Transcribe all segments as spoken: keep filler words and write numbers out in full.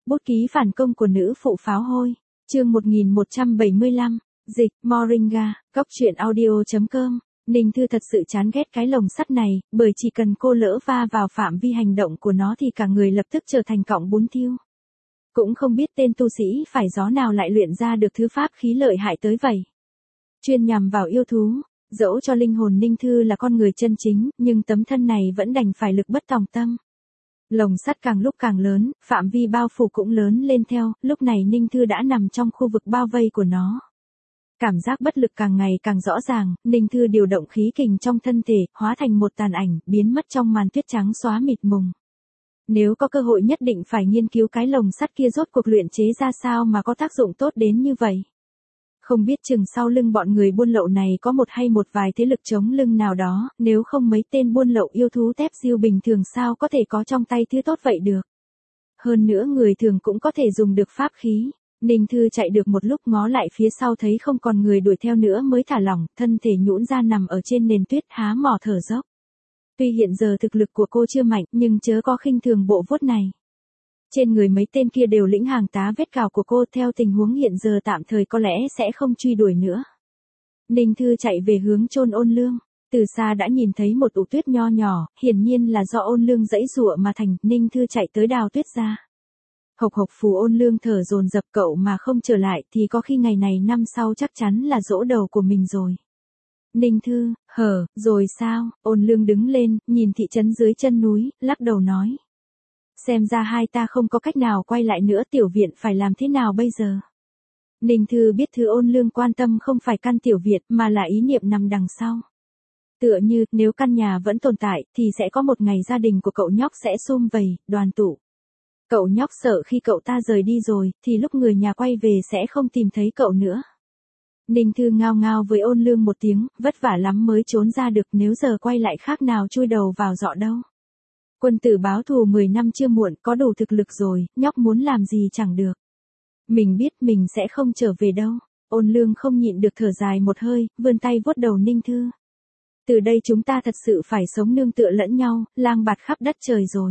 Bút ký phản công của nữ phụ pháo hôi. Chương một nghìn một trăm bảy mươi lăm. Dịch, Moringa, Cóc truyện audio chấm com. Ninh Thư thật sự chán ghét cái lồng sắt này, bởi chỉ cần cô lỡ va vào phạm vi hành động của nó thì cả người lập tức trở thành cọng bún thiêu. Cũng không biết tên tu sĩ phải gió nào lại luyện ra được thứ pháp khí lợi hại tới vậy. Chuyên nhằm vào yêu thú, dẫu cho linh hồn Ninh Thư là con người chân chính, nhưng tấm thân này vẫn đành phải lực bất tòng tâm. Lồng sắt càng lúc càng lớn, phạm vi bao phủ cũng lớn lên theo, lúc này Ninh Thư đã nằm trong khu vực bao vây của nó. Cảm giác bất lực càng ngày càng rõ ràng, Ninh Thư điều động khí kình trong thân thể, hóa thành một tàn ảnh, biến mất trong màn tuyết trắng xóa mịt mùng. Nếu có cơ hội nhất định phải nghiên cứu cái lồng sắt kia rốt cuộc luyện chế ra sao mà có tác dụng tốt đến như vậy. Không biết chừng sau lưng bọn người buôn lậu này có một hay một vài thế lực chống lưng nào đó, nếu không mấy tên buôn lậu yêu thú tép diêu bình thường sao có thể có trong tay thứ tốt vậy được. Hơn nữa người thường cũng có thể dùng được pháp khí. Ninh Thư chạy được một lúc ngó lại phía sau thấy không còn người đuổi theo nữa mới thả lỏng, thân thể nhũn ra nằm ở trên nền tuyết há mỏ thở dốc. Tuy hiện giờ thực lực của cô chưa mạnh nhưng chớ có khinh thường bộ vuốt này. Trên người mấy tên kia đều lĩnh hàng tá vết cào của cô, theo tình huống hiện giờ tạm thời có lẽ sẽ không truy đuổi nữa. Ninh Thư chạy về hướng chôn Ôn Lương. Từ xa đã nhìn thấy một ụ tuyết nho nhỏ, hiển nhiên là do Ôn Lương giãy giụa mà thành. Ninh Thư chạy tới đào tuyết ra. Hộc hộc phù Ôn Lương thở dồn dập, cậu mà không trở lại thì có khi ngày này năm sau chắc chắn là giỗ đầu của mình rồi. Ninh Thư, hở, rồi sao? Ôn Lương đứng lên, nhìn thị trấn dưới chân núi, lắc đầu nói. Xem ra hai ta không có cách nào quay lại nữa, tiểu viện phải làm thế nào bây giờ? Ninh Thư biết thứ Ôn Lương quan tâm không phải căn tiểu viện mà là ý niệm nằm đằng sau. Tựa như, nếu căn nhà vẫn tồn tại, thì sẽ có một ngày gia đình của cậu nhóc sẽ sum vầy, đoàn tụ. Cậu nhóc sợ khi cậu ta rời đi rồi, thì lúc người nhà quay về sẽ không tìm thấy cậu nữa. Ninh Thư ngao ngao với Ôn Lương một tiếng, vất vả lắm mới trốn ra được, nếu giờ quay lại khác nào chui đầu vào giọ đâu. Quân tử báo thù mười năm chưa muộn, có đủ thực lực rồi, nhóc muốn làm gì chẳng được. Mình biết mình sẽ không trở về đâu. Ôn Lương không nhịn được thở dài một hơi, vươn tay vuốt đầu Ninh Thư. Từ đây chúng ta thật sự phải sống nương tựa lẫn nhau, lang bạt khắp đất trời rồi.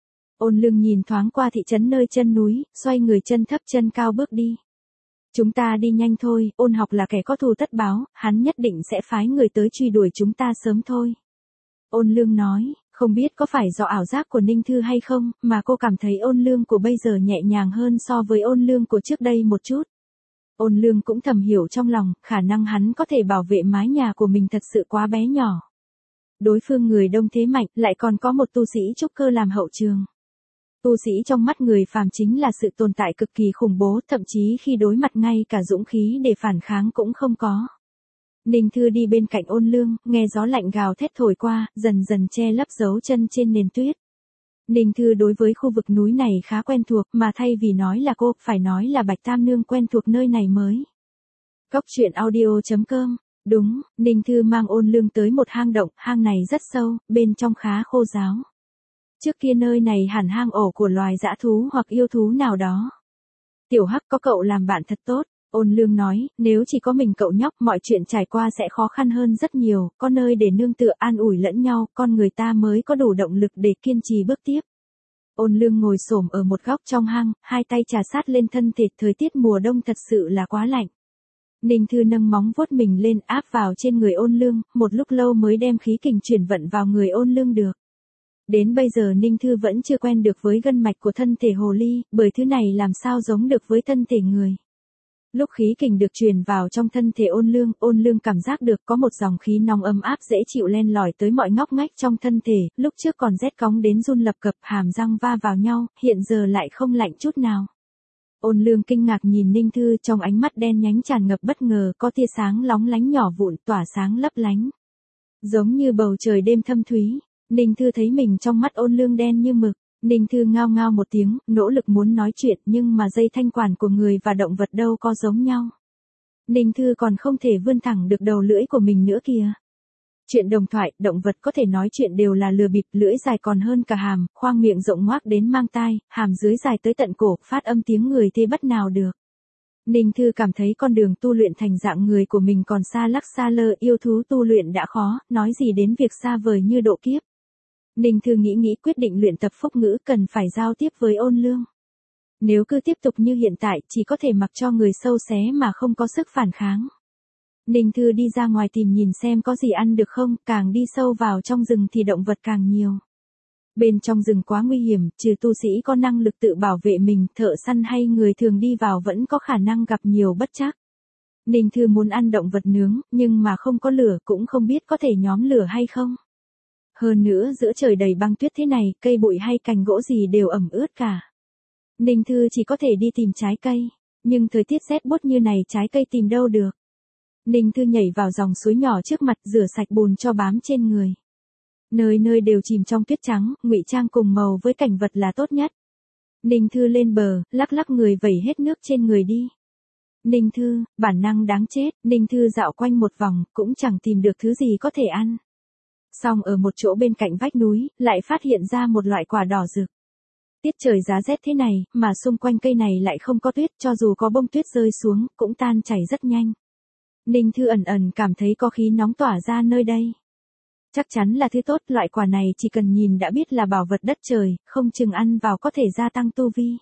Ôn Lương nhìn thoáng qua thị trấn nơi chân núi, xoay người chân thấp chân cao bước đi. Chúng ta đi nhanh thôi, Ôn Học là kẻ có thù tất báo, hắn nhất định sẽ phái người tới truy đuổi chúng ta sớm thôi. Ôn Lương nói, không biết có phải do ảo giác của Ninh Thư hay không, mà cô cảm thấy Ôn Lương của bây giờ nhẹ nhàng hơn so với Ôn Lương của trước đây một chút. Ôn Lương cũng thầm hiểu trong lòng, khả năng hắn có thể bảo vệ mái nhà của mình thật sự quá bé nhỏ. Đối phương người đông thế mạnh, lại còn có một tu sĩ trúc cơ làm hậu trường. Tu sĩ trong mắt người phàm chính là sự tồn tại cực kỳ khủng bố, thậm chí khi đối mặt ngay cả dũng khí để phản kháng cũng không có. Ninh Thư đi bên cạnh Ôn Lương, nghe gió lạnh gào thét thổi qua, dần dần che lấp dấu chân trên nền tuyết. Ninh Thư đối với khu vực núi này khá quen thuộc, mà thay vì nói là cô, phải nói là Bạch Tam Nương quen thuộc nơi này mới. Cóc truyện audio chấm com. Đúng, Ninh Thư mang Ôn Lương tới một hang động, hang này rất sâu, bên trong khá khô ráo. Trước kia nơi này hẳn hang ổ của loài dã thú hoặc yêu thú nào đó. Tiểu Hắc, có cậu làm bạn thật tốt. Ôn Lương nói, nếu chỉ có mình cậu nhóc, mọi chuyện trải qua sẽ khó khăn hơn rất nhiều, có nơi để nương tựa an ủi lẫn nhau, con người ta mới có đủ động lực để kiên trì bước tiếp. Ôn Lương ngồi xổm ở một góc trong hang, hai tay trà sát lên thân thể, thời tiết mùa đông thật sự là quá lạnh. Ninh Thư nâng móng vuốt mình lên áp vào trên người Ôn Lương, một lúc lâu mới đem khí kình chuyển vận vào người Ôn Lương được. Đến bây giờ Ninh Thư vẫn chưa quen được với gân mạch của thân thể hồ ly, bởi thứ này làm sao giống được với thân thể người. Lúc khí kình được truyền vào trong thân thể Ôn Lương, Ôn Lương cảm giác được có một dòng khí nóng ấm áp dễ chịu len lỏi tới mọi ngóc ngách trong thân thể, lúc trước còn rét cóng đến run lập cập, hàm răng va vào nhau, hiện giờ lại không lạnh chút nào. Ôn Lương kinh ngạc nhìn Ninh Thư, trong ánh mắt đen nhánh tràn ngập bất ngờ, có tia sáng lóng lánh nhỏ vụn, tỏa sáng lấp lánh. Giống như bầu trời đêm thâm thúy. Ninh Thư thấy mình trong mắt Ôn Lương đen như mực. Ninh Thư ngao ngao một tiếng, nỗ lực muốn nói chuyện nhưng mà dây thanh quản của người và động vật đâu có giống nhau. Ninh Thư còn không thể vươn thẳng được đầu lưỡi của mình nữa kìa. Chuyện đồng thoại, động vật có thể nói chuyện đều là lừa bịp, lưỡi dài còn hơn cả hàm, khoang miệng rộng ngoác đến mang tai, hàm dưới dài tới tận cổ, phát âm tiếng người thế bất nào được. Ninh Thư cảm thấy con đường tu luyện thành dạng người của mình còn xa lắc xa lơ, yêu thú tu luyện đã khó, nói gì đến việc xa vời như độ kiếp. Ninh Thư nghĩ nghĩ quyết định luyện tập phúc ngữ, cần phải giao tiếp với Ôn Lương. Nếu cứ tiếp tục như hiện tại, chỉ có thể mặc cho người sâu xé mà không có sức phản kháng. Ninh Thư đi ra ngoài tìm nhìn xem có gì ăn được không, càng đi sâu vào trong rừng thì động vật càng nhiều. Bên trong rừng quá nguy hiểm, trừ tu sĩ có năng lực tự bảo vệ mình, thợ săn hay người thường đi vào vẫn có khả năng gặp nhiều bất trắc. Ninh Thư muốn ăn động vật nướng, nhưng mà không có lửa, cũng không biết có thể nhóm lửa hay không. Hơn nữa giữa trời đầy băng tuyết thế này, cây bụi hay cành gỗ gì đều ẩm ướt cả. Ninh Thư chỉ có thể đi tìm trái cây, nhưng thời tiết rét buốt như này trái cây tìm đâu được. Ninh Thư nhảy vào dòng suối nhỏ trước mặt, rửa sạch bùn cho bám trên người. Nơi nơi đều chìm trong tuyết trắng, ngụy trang cùng màu với cảnh vật là tốt nhất. Ninh Thư lên bờ, lắc lắc người vẩy hết nước trên người đi. Ninh Thư, bản năng đáng chết, Ninh Thư dạo quanh một vòng, cũng chẳng tìm được thứ gì có thể ăn. Xong ở một chỗ bên cạnh vách núi, lại phát hiện ra một loại quả đỏ rực. Tiết trời giá rét thế này, mà xung quanh cây này lại không có tuyết, cho dù có bông tuyết rơi xuống, cũng tan chảy rất nhanh. Ninh Thư ẩn ẩn cảm thấy có khí nóng tỏa ra nơi đây. Chắc chắn là thứ tốt, loại quả này chỉ cần nhìn đã biết là bảo vật đất trời, không chừng ăn vào có thể gia tăng tu vi.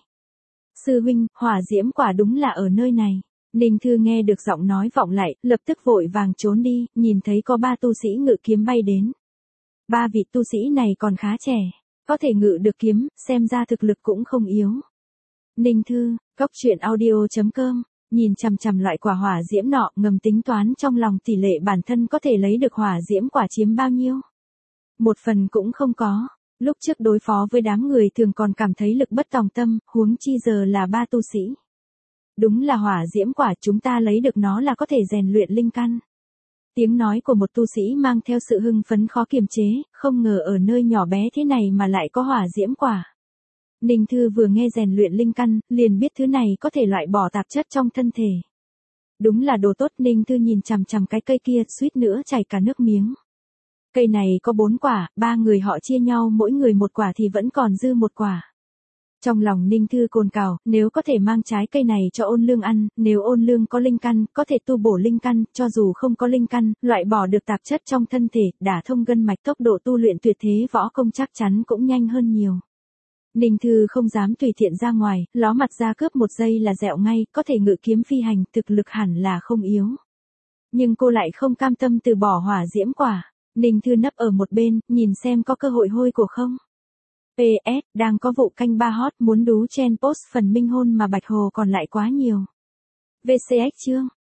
Sư huynh, hỏa diễm quả đúng là ở nơi này. Ninh Thư nghe được giọng nói vọng lại, lập tức vội vàng trốn đi, nhìn thấy có ba tu sĩ ngự kiếm bay đến. Ba vị tu sĩ này còn khá trẻ, có thể ngự được kiếm, xem ra thực lực cũng không yếu. Ninh Thư, cốc truyện audio chấm com, nhìn chằm chằm loại quả hỏa diễm nọ, ngầm tính toán trong lòng tỷ lệ bản thân có thể lấy được hỏa diễm quả chiếm bao nhiêu. Một phần cũng không có, lúc trước đối phó với đám người thường còn cảm thấy lực bất tòng tâm, huống chi giờ là ba tu sĩ. Đúng là hỏa diễm quả, chúng ta lấy được nó là có thể rèn luyện linh căn. Tiếng nói của một tu sĩ mang theo sự hưng phấn khó kiềm chế, không ngờ ở nơi nhỏ bé thế này mà lại có hỏa diễm quả. Ninh Thư vừa nghe rèn luyện linh căn, liền biết thứ này có thể loại bỏ tạp chất trong thân thể. Đúng là đồ tốt, Ninh Thư nhìn chằm chằm cái cây kia, suýt nữa chảy cả nước miếng. Cây này có bốn quả, ba người họ chia nhau mỗi người một quả thì vẫn còn dư một quả. Trong lòng Ninh Thư cồn cào, nếu có thể mang trái cây này cho Ôn Lương ăn, nếu Ôn Lương có linh căn, có thể tu bổ linh căn, cho dù không có linh căn, loại bỏ được tạp chất trong thân thể, đả thông gân mạch, tốc độ tu luyện tuyệt thế võ công chắc chắn cũng nhanh hơn nhiều. Ninh Thư không dám tùy tiện ra ngoài, ló mặt ra cướp một giây là dẹo ngay, có thể ngự kiếm phi hành, thực lực hẳn là không yếu. Nhưng cô lại không cam tâm từ bỏ hỏa diễm quả. Ninh Thư nấp ở một bên, nhìn xem có cơ hội hôi của không. pê ét, đang có vụ canh ba hot, muốn đú chen post phần minh hôn mà Bạch Hồ còn lại quá nhiều. vê xê ích chương.